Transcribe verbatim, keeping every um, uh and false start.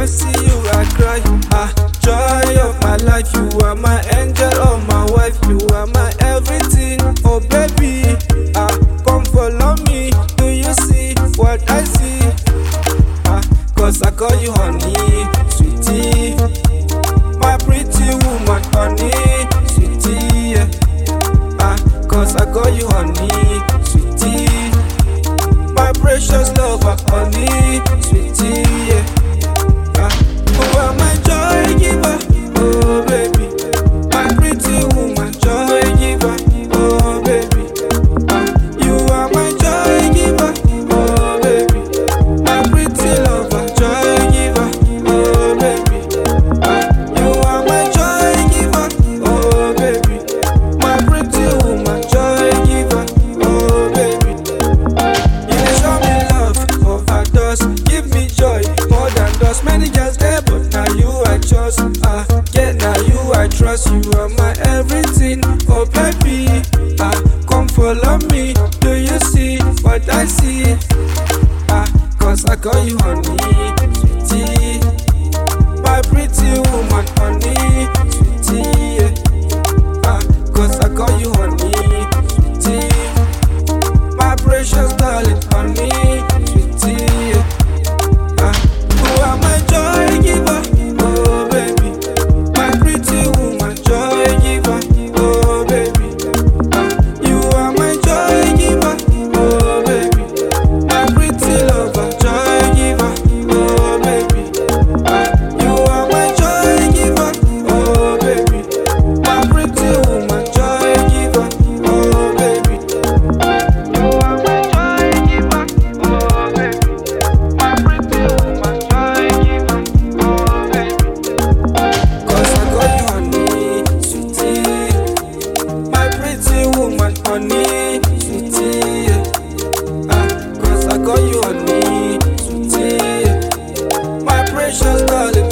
I see you, I cry. Ah, joy of my life, you are my angel or my wife, you are my everything. Oh baby, ah, come follow me. Do you see what I see? Ah, cause I call you honey, sweetie, my pretty woman, honey, sweetie, yeah. Ah, cause I call you honey, sweetie, my precious lover, honey, sweetie, yeah. Ah, you are my joy giver, oh baby, my pretty woman, joy giver, oh baby. Ah, you are my joy giver, oh baby, my pretty lover, joy giver, oh baby. Ah, you are my joy giver, oh baby, my pretty woman, joy giver, oh baby. You dey show me love, overdose, give me joy more than dust. Many girls there, but now you I trust. Ah, yeah, now you I trust. You are my everything, oh baby. Ah, come follow me. Do you see what I see? Ah, cause I call you honey, sweetie, my pretty woman, honey, sweetie, yeah. Ah, cause I call you honey, sweetie, my precious darling, honey, sweetie, yeah. Ah, you are my joy giver, oh baby, my pretty woman, joy giver, oh baby. Ah, you are my joy giver, oh baby, my pretty lover, joy giver, oh baby. Ah, you are my joy giver, oh baby, my pretty woman, joy giver, oh baby. You are my joy giver, oh baby, my pretty woman, joy giver, oh baby. Cause I call you honey, sweetie, my pretty woman, honey, sweetie, yeah. Ah, cause I call you honey, sweetie, yeah. My precious darling.